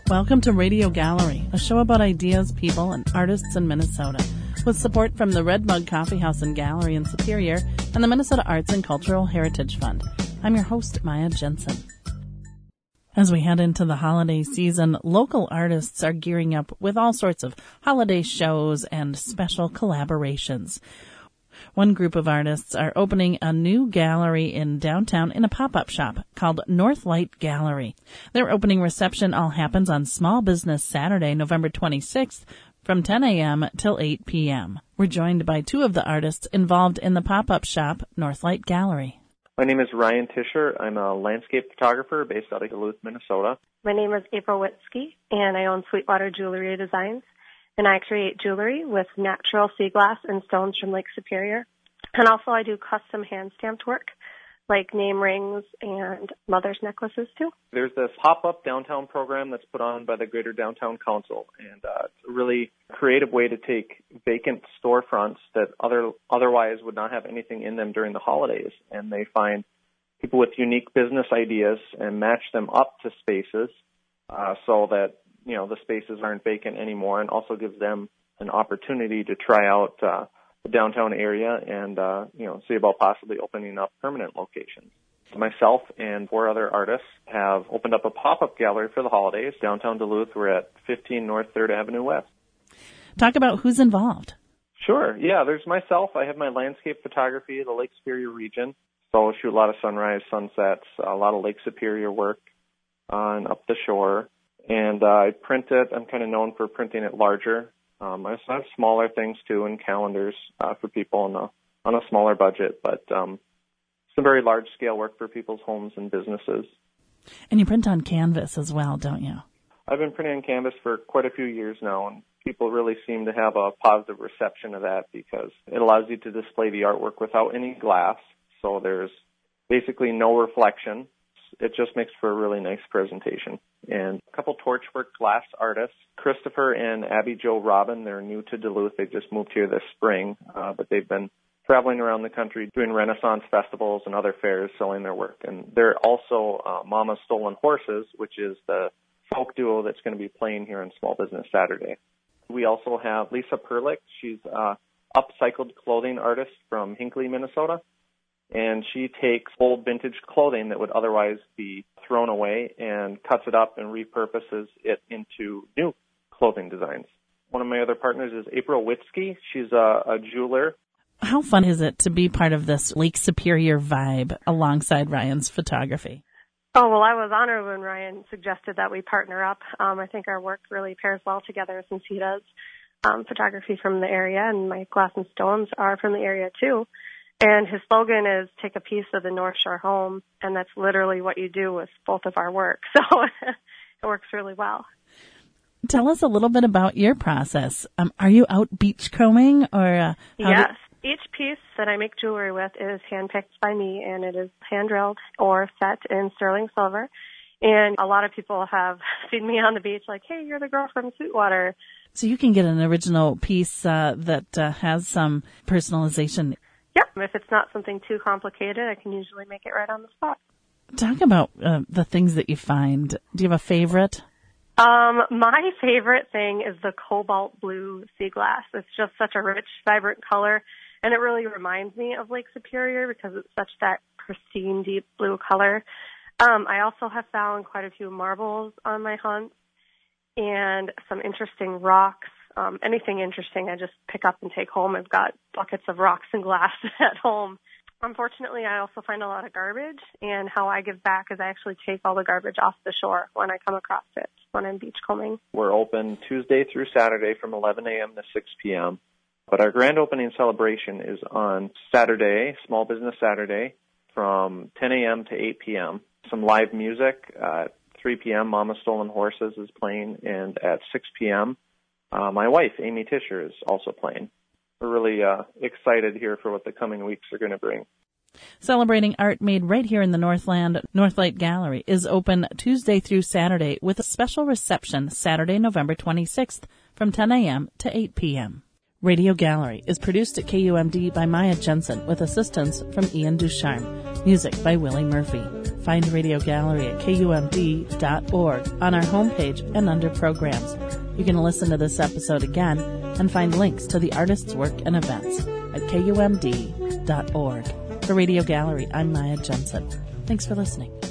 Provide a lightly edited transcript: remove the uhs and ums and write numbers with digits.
Welcome to Radio Gallery, a show about ideas, people, and artists in Minnesota, with support from the Red Mug Coffee House and Gallery in Superior and the Minnesota Arts and Cultural Heritage Fund. I'm your host, Maya Jensen. As we head into the holiday season, local artists are gearing up with all sorts of holiday shows and special collaborations. One group of artists are opening a new gallery in downtown in a pop-up shop called Northlight Gallery. Their opening reception all happens on Small Business Saturday, November 26th from 10 a.m. till 8 p.m. We're joined by two of the artists involved in the pop-up shop, Northlight Gallery. My name is Ryan Tischer. I'm a landscape photographer based out of Duluth, Minnesota. My name is April Witzke, and I own Sweetwater Jewelry Designs. And I create jewelry with natural sea glass and stones from Lake Superior. And also I do custom hand-stamped work, like name rings and mother's necklaces, too. There's this pop-up downtown program that's put on by the Greater Downtown Council. And it's a really creative way to take vacant storefronts that otherwise would not have anything in them during the holidays. And they find people with unique business ideas and match them up to spaces so that the spaces aren't vacant anymore, and also gives them an opportunity to try out the downtown area and, see about possibly opening up permanent locations. Myself and 4 other artists have opened up a pop-up gallery for the holidays. Downtown Duluth, we're at 15 North 3rd Avenue West. Talk about who's involved. Sure. Yeah, there's myself. I have my landscape photography of the Lake Superior region. So I shoot a lot of sunrise, sunsets, a lot of Lake Superior work on up the shore. And I print it. I'm kind of known for printing it larger. I also have smaller things, too, and calendars for people on a smaller budget. But some very large-scale work for people's homes and businesses. And you print on canvas as well, don't you? I've been printing on canvas for quite a few years now, and people really seem to have a positive reception of that because it allows you to display the artwork without any glass. So there's basically no reflection. It just makes for a really nice presentation. And a couple torchwork glass artists, Christopher and Abby Jo Robin, they're new to Duluth. They just moved here this spring, but they've been traveling around the country doing Renaissance festivals and other fairs selling their work. And they're also Mama Stolen Horses, which is the folk duo that's going to be playing here on Small Business Saturday. We also have Lisa Perlich. She's an upcycled clothing artist from Hinckley, Minnesota. And she takes old vintage clothing that would otherwise be thrown away and cuts it up and repurposes it into new clothing designs. One of my other partners is April Witzke. She's a jeweler. How fun is it to be part of this Lake Superior vibe alongside Ryan's photography? Oh, well, I was honored when Ryan suggested that we partner up. I think our work really pairs well together since he does photography from the area, and my glass and stones are from the area, too. And his slogan is, take a piece of the North Shore home, and that's literally what you do with both of our work. So it works really well. Tell us a little bit about your process. Are you out beachcombing? Or Yes. Each piece that I make jewelry with is handpicked by me, and it is hand-drilled or set in sterling silver. And a lot of people have seen me on the beach like, hey, you're the girl from Sweetwater. So you can get an original piece that has some personalization. Yeah, if it's not something too complicated, I can usually make it right on the spot. Talk about the things that you find. Do you have a favorite? My favorite thing is the cobalt blue sea glass. It's just such a rich, vibrant color, and it really reminds me of Lake Superior because it's such that pristine, deep blue color. I also have found quite a few marbles on my hunts and some interesting rocks. Anything interesting I just pick up and take home. I've got buckets of rocks and glass at home. Unfortunately, I also find a lot of garbage, and how I give back is I actually take all the garbage off the shore when I come across it when I'm beachcombing. We're open Tuesday through Saturday from 11 a.m. to 6 p.m., but our grand opening celebration is on Saturday, Small Business Saturday, from 10 a.m. to 8 p.m. Some live music. At 3 p.m., Mama Stolen Horses is playing, and at 6 p.m., my wife, Amy Tischer, is also playing. We're really excited here for what the coming weeks are going to bring. Celebrating art made right here in the Northland, Northlight Gallery is open Tuesday through Saturday with a special reception Saturday, November 26th from 10 a.m. to 8 p.m. Radio Gallery is produced at KUMD by Maya Jensen with assistance from Ian Ducharme. Music by Willie Murphy. Find Radio Gallery at KUMD.org on our homepage and under programs. You can listen to this episode again and find links to the artist's work and events at KUMD.org. For Radio Gallery, I'm Maya Jensen. Thanks for listening.